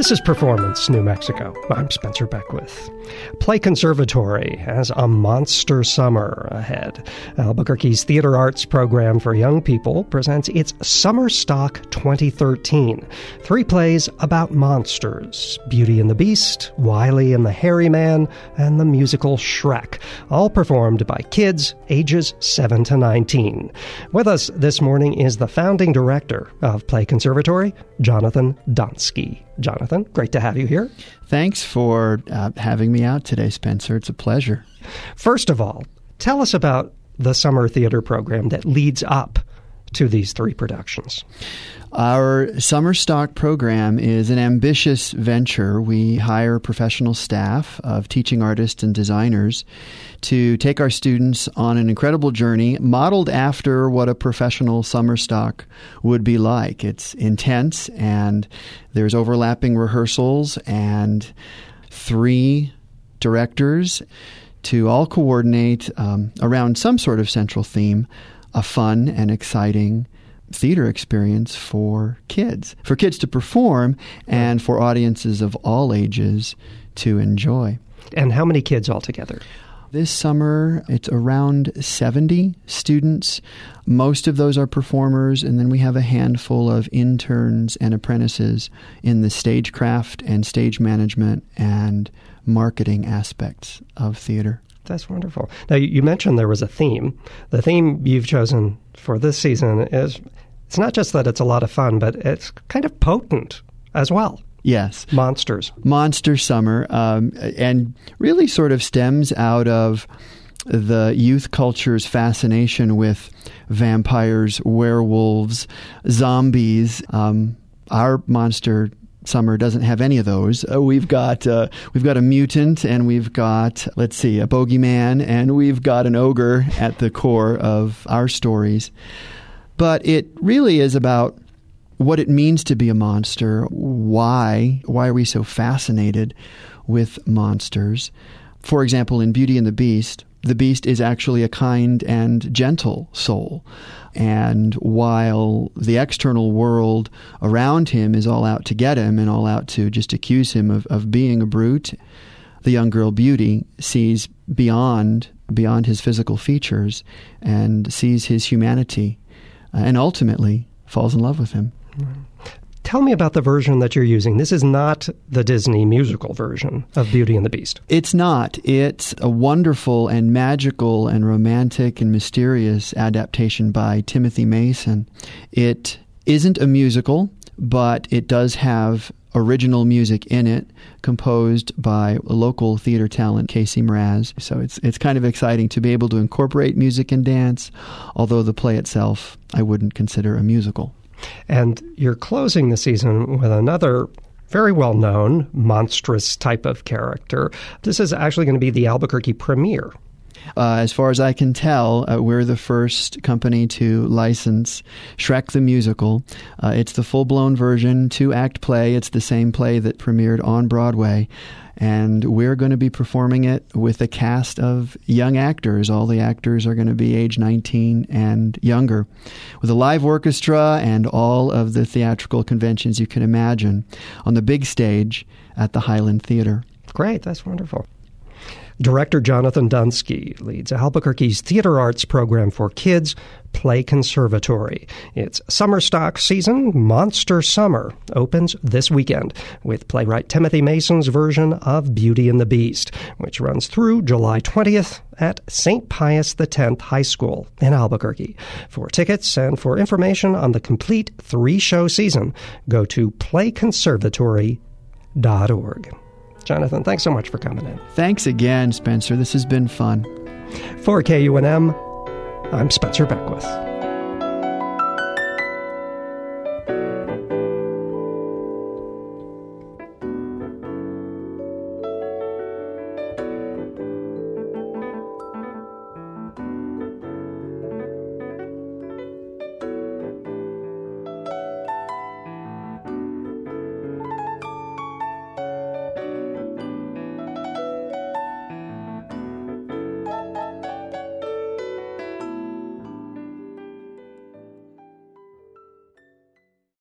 This is Performance New Mexico. I'm Spencer Beckwith. Play Conservatory has a monster summer ahead. Albuquerque's Theater Arts program for young people presents its Summer Stock 2013. 3 plays about monsters: Beauty and the Beast, Wily and the Hairy Man, and the musical Shrek, all performed by kids ages 7 to 19. With us this morning is the founding director of Play Conservatory, Jonathan Donsky. Jonathan, great to have you here. Thanks for having me out today, Spencer. It's a pleasure. First of all, tell us about the summer theater program that leads up to these 3 productions. Our summer stock program is an ambitious venture. We hire professional staff of teaching artists and designers to take our students on an incredible journey modeled after what a professional summer stock would be like. It's intense, and there's overlapping rehearsals and 3 directors to all coordinate around some sort of central theme, a fun and exciting theater experience for kids to perform and for audiences of all ages to enjoy. And how many kids altogether? This summer, it's around 70 students. Most of those are performers, and then we have a handful of interns and apprentices in the stagecraft and stage management and marketing aspects of theater. That's wonderful. Now, you mentioned there was a theme. The theme you've chosen for this season is, it's not just that it's a lot of fun, but it's kind of potent as well. Yes. Monsters. Monster Summer, and really sort of stems out of the youth culture's fascination with vampires, werewolves, zombies. Our Monster Summer doesn't have any of those. We've got a mutant, and we've got, a bogeyman, and we've got an ogre at the core of our stories. But it really is about what it means to be a monster. Why are we so fascinated with monsters? For example, in Beauty and the Beast is actually a kind and gentle soul. And while the external world around him is all out to get him and all out to just accuse him of being a brute, the young girl Beauty sees beyond his physical features and sees his humanity and ultimately falls in love with him. Tell me about the version that you're using. This is not the Disney musical version of Beauty and the Beast. It's not. It's a wonderful and magical and romantic and mysterious adaptation by Timothy Mason. It isn't a musical, but it does have original music in it, composed by a local theater talent, Casey Mraz. So it's kind of exciting to be able to incorporate music and dance, although the play itself I wouldn't consider a musical. And you're closing the season with another very well-known, monstrous type of character. This is actually going to be the Albuquerque premiere. As far as I can tell, we're the first company to license Shrek the Musical. It's the full-blown version, 2-act play. It's the same play that premiered on Broadway. And we're going to be performing it with a cast of young actors. All the actors are going to be age 19 and younger, with a live orchestra and all of the theatrical conventions you can imagine on the big stage at the Highland Theater. Great. That's wonderful. Director Jonathan Donsky leads Albuquerque's Theater Arts program for kids, Play Conservatory. Its summer stock season, Monster Summer, opens this weekend with playwright Timothy Mason's version of Beauty and the Beast, which runs through July 20th at St. Pius X High School in Albuquerque. For tickets and for information on the complete 3-show season, go to playconservatory.org. Jonathan, thanks so much for coming in. Thanks again, Spencer. This has been fun. For KUNM, I'm Spencer Beckwith.